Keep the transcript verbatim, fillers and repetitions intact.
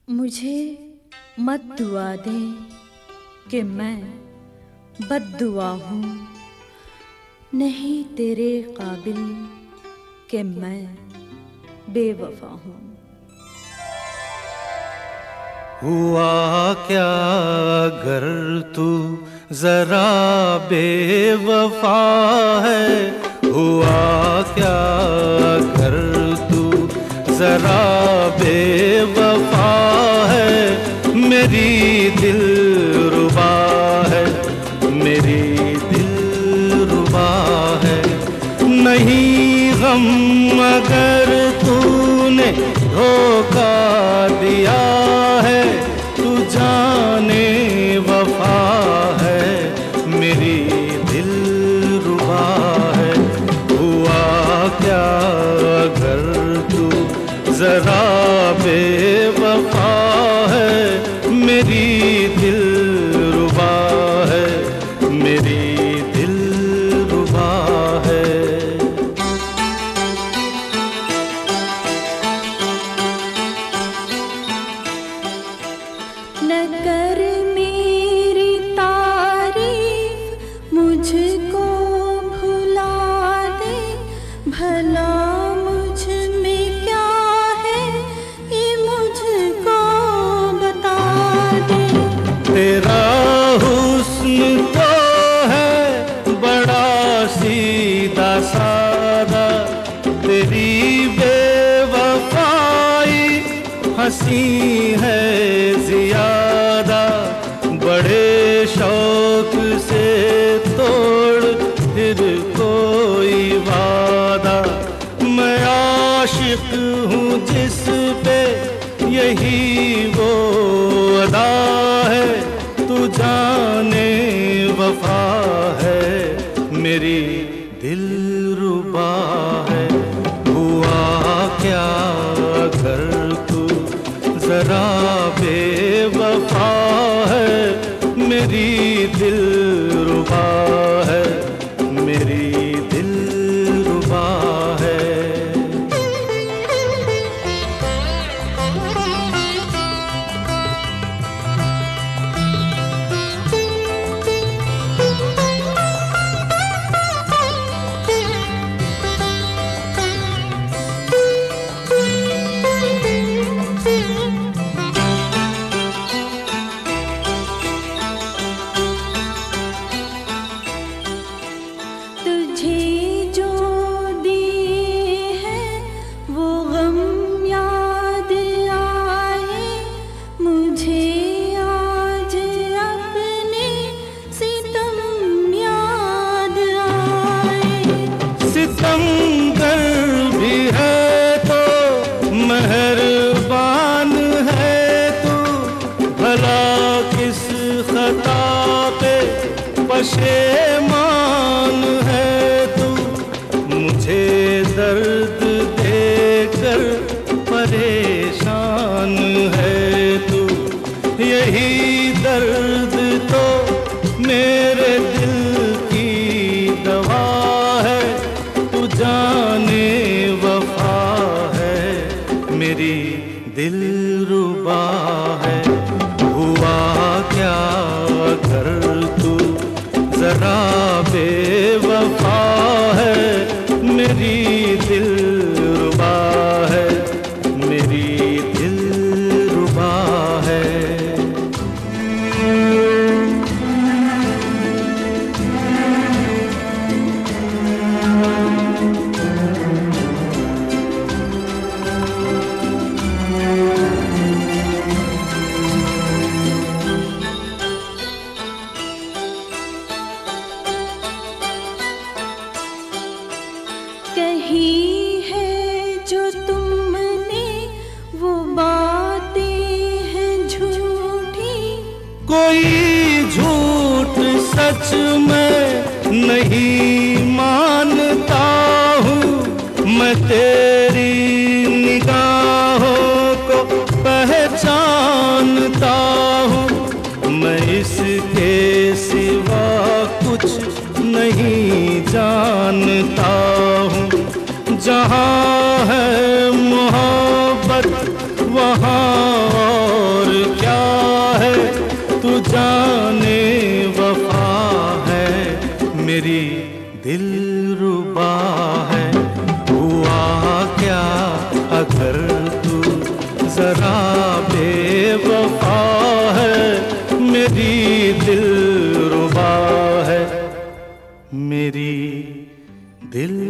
मुझे मत दुआ दे कि मैं बद्दुआ हूँ, नहीं तेरे काबिल कि मैं बेवफा हूँ। हुआ क्या अगर तू जरा बेवफा है, हुआ क्या अगर तू जरा बेवफा है, मेरी दिलरुबा है, मेरी दिलरुबा है। नहीं गम अगर तूने धोखा दिया है, तू जाने वफा है, मेरी दिलरुबा है। हुआ क्या अगर तू जरा बेवफा है, मेरी दिलरुबा है, मेरी दिलरुबा है। न कर मेरी तारीफ, मुझको भुला दे, भला मुझ में क्या है ये मुझको बता दे। तेरा हुस्न तो है बड़ा सीधा सादा, तेरी बेवफाई हंसी है जियादा। बड़े शौक से तोड़ फिर कोई वादा, मैं आशिक हूँ जिस पे यही वो अदा है, तू जाने वफा है, मेरी दिलरुबा है। हुआ क्या अगर तू जरा बेवफा है, मेरी दिलरुबा है, मेरी दिलरुबा है। तुझे जो दिए हैं वो गम याद आए, मुझे आज अपने सितम याद आए। सितमगर भी है तो मेहरबान है तू, भला किस खता पे पशेमान है तू। मुझे दर्द देकर परेशान है तू, यही दर्द तो मेरे दिल की दवा है, तू जाने वफा है, मेरी दिलरुबा है। हुआ क्या अगर तू जरा बेवफा है, मेरी दिलरुबा है, मेरी दिलरुबा है। कही है जो तुमने वो बातें हैं झूठी, कोई झूठ सच में नहीं मानता हूँ, मैं तेरी निगाहों को पहचानता हूँ। मैं इसके सिवा कुछ नहीं जानता हूँ। जहाँ है मोहब्बत वहाँ जाने वफा है, मेरी दिलरुबा है। हुआ क्या अगर तू जरा बेवफा है, मेरी दिलरुबा है, मेरी दिल